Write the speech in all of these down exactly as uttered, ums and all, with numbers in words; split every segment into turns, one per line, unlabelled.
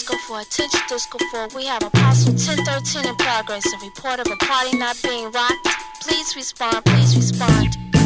Disco four, attention Disco four. We have Apostle ten thirteen in progress. A report of a party not being rocked. Please respond, please respond.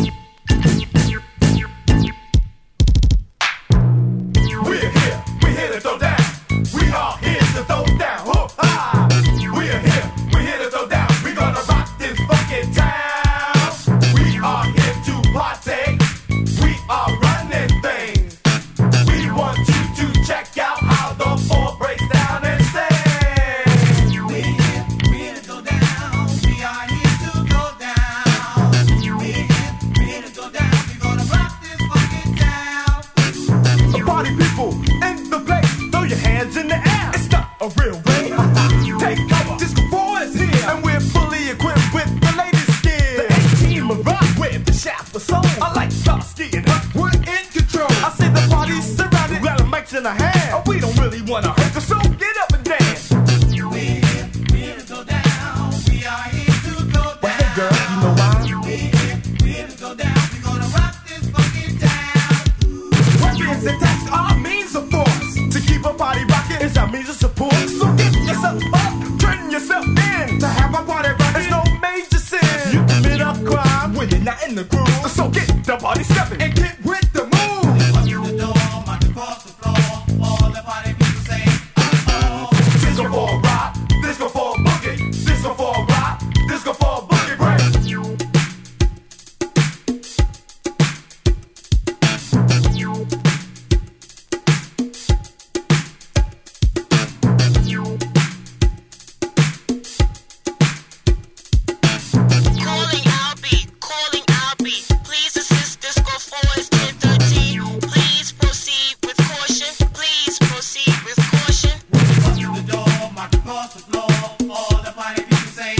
We're here, we're here to throw down. We are here to throw down. Oh, ah. We're here, we're here to throw down. We're gonna rock this fucking town. We are here to partake. We are running things. We want you to check out how the four breaks down and sings.
We're here, we're here to go down. We are here to go down. We're here, we're here to go down. We're gonna rock this fucking town.
The party people in the place, throw your hands in the air. It's not a real way. Take cover. Disco four is here, and we're fully equipped with the latest gear. The A-team will rock with the shaft for soul. I like Starsky and Hutch. We're in control. I say the party's surrounded. We got the mics in our hand. Oh, we don't really wanna hurt, so get up and dance.
We're here, we're here to go down. We are here to go down.
Well, hey girl, you know why?
We're here, we're here to go down. We're gonna rock this fucking town.
Weapons and attacks are means of force. To keep a party rocking is our means of support. So get yourself up, turn yourself in. To have a party rocking is no major sin. You commit a crime when you're not in the groove. So get the party stepping and get with the move.
Walk through the door, march across the floor. All the party people say, oh.
Disco for rock, disco for boogie, disco for rock, disco for boogie break.
Calling Albie, calling Albie. Please assist Disco four is ten thirteen. Please proceed with caution. Please proceed with caution.
Walk through the door, march across the floor. All the party people say,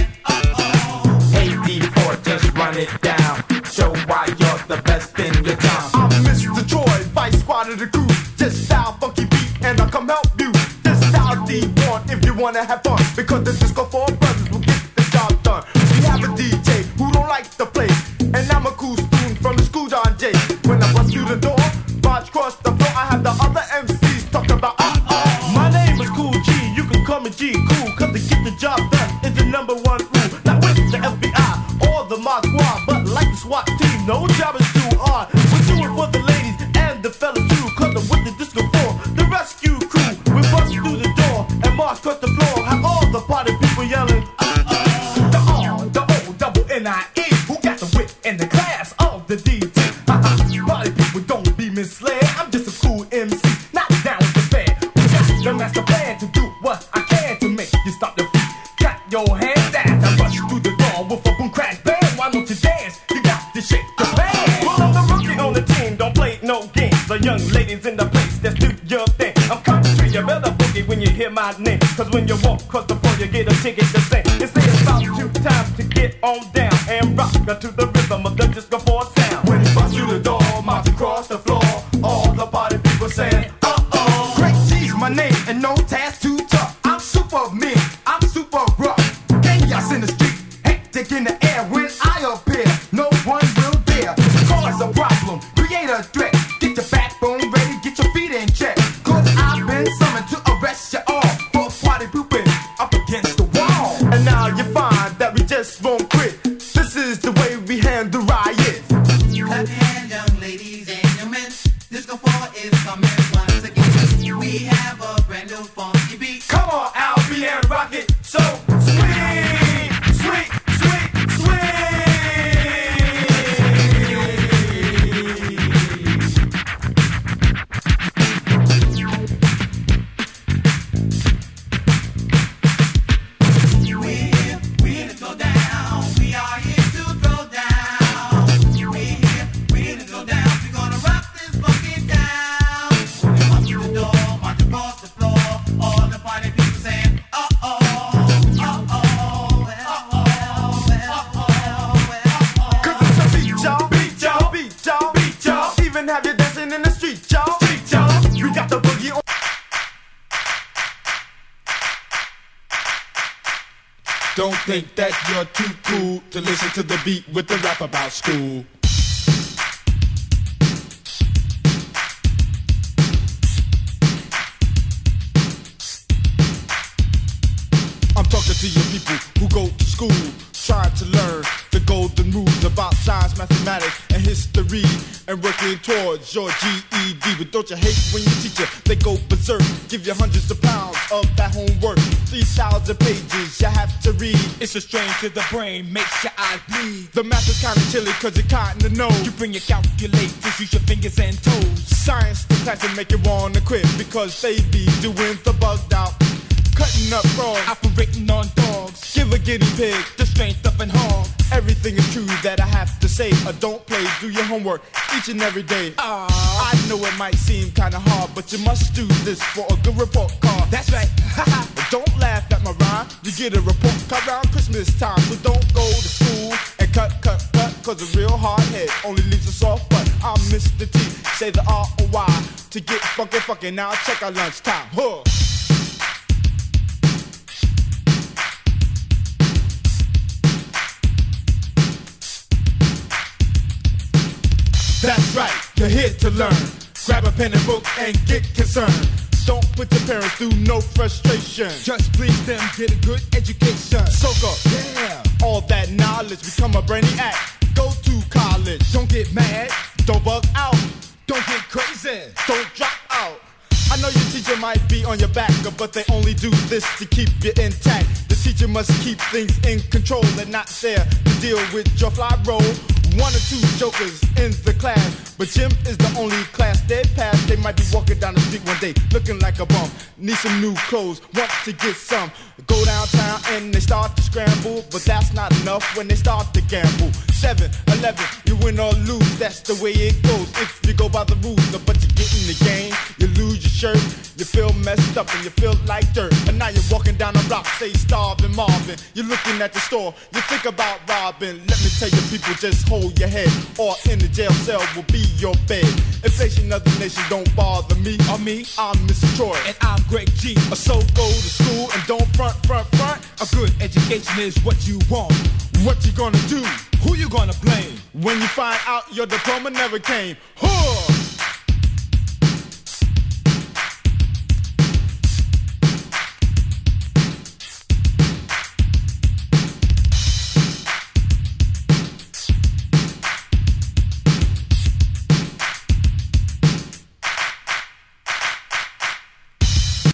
oh.
Hey D four, just run it down. Show why you're the best in your town.
I'm Mister Troy, vice squad of the crew. Just style funky beat and I'll come help you. Just style D one if you wanna have fun. Because the Disco four brothers will get the job done. We have a D J who don't like the place. And I'm a cool spoon from the school John Jay. When I bust through the door, march across the floor, I have the other M Cs talk about uh-oh. My name is Cool G, you can call me G Cool. Cause to get the job done is the number one rule. Not with the F B I or the Mod Squad, but like the SWAT team, no job is too hard. We do it for the ladies and the fellas too. Cause I'm with the Disco four, the rescue crew. We bust through the door and march across the floor. Have all the party people yelling, uh-oh. The R, the O, double N I E. Who got the wit and the class of the D T? Uh-huh. Party people don't be misled. I'm just a cool M C, not down with the fad. We got the master plan to do what I can to make you stop the beat. Clap your hands as I rush through the door with a boom crash bang. Why don't you dance? You got to shake the band. Well, I'm the rookie on the team, don't play no games. The young ladies in the place, let's do your thing. I'm country, you better boogie when you hear my name. Cause when you walk across the floor, you get a ticket to sing. It says about two times to get on down and rock to the rhythm of the Disco four sound. When you bust through the door, march across the floor, all the party people saying, uh-oh. Great G's my name and no task too tough. I'm super mean, I'm super rough. Chaos in the street, hectic in the air. When I appear, no one will dare cause a problem, create a threat. Get your backbone ready, get your feet in check. Cause I've been summoned to arrest you all for party pooping up against the wall. And now you find that we just won't quit. This is the way we handle riots.
Clap your hands, young ladies and young men. Disco four is coming once again. We have a brand new funky beat.
Come on, Albie, and rock it so sweet, sweet, sweet, sweet.
We're here, we're here to go down. We are here to throw down. We're here, we're here to go down. We're gonna rock this fucking town. When we walk through the door, march across the floor. All the party people saying, uh-oh, uh-oh, uh-oh, uh-oh, uh-oh.
Cause it's a beat, y'all, beat, y'all, beat, y'all, beat, y'all. Even have you dancing in the street, y'all, street, y'all. We got the boogie on.
Don't think that you're too cool to listen to the beat with the rap about school. to your people who go to school, trying to learn the golden rules about science, mathematics, and history, and working towards your G E D. But don't you hate when your teacher, they go berserk, give you hundreds of pounds of that homework, three thousand pages you have to read.
It's a strain to the brain, makes your eyes bleed.
The math is kinda chilly cause you kinda know.
You bring your calculators, use your fingers and toes.
Science the class and make you wanna quit because they be doing the bugged out, cutting up frogs,
Operating on dogs,
give a guinea pig
the strength of an hog.
everything is true that I have to say. Uh, don't play, do your homework each and every day.
Aww.
I know it might seem kinda hard, but you must do this for a good report card.
That's right.
Don't laugh at my rhyme, you get a report card around Christmas time. So don't go to school and cut, cut, cut, cause a real hard head only leaves a soft butt. I'm Mister T, say the R O Y to get funky, funky. Now check our lunchtime. Huh. That's right, you're here to learn. Grab a pen and book and get concerned. Don't put your parents through no frustration.
Just please them, get a good education.
Soak up,
Yeah.
all that knowledge, become a brainiac. Go to college,
Don't get mad,
don't bug out,
don't get crazy.
don't drop out. I know your teacher might be on your back, but they only do this to keep you intact. The teacher must keep things in control and not there to deal with your fly roll. One or two jokers in the class, but gym is the only class they pass. They might be walking down the street one day looking like a bum, need some new clothes, want to get some. Go downtown and they start to scramble, but that's not enough when they start to gamble. Seven, eleven, you win or lose, that's the way it goes if you go by the rules. But you get in the game, you lose your shirt, you feel messed up and you feel like dirt. And now you're walking down the block, say starving Marvin. You're looking at the store, you think about robbing. Let me tell you people, just hold your head, or in the jail cell will be your bed. Inflation of the nation don't bother me.
Or me,
I'm Mister Troy,
and I'm Greg G.
so go to school and don't front, front, front.
A good education is what you want.
What you gonna do
Who you gonna blame?
when you find out your diploma never came? Huh!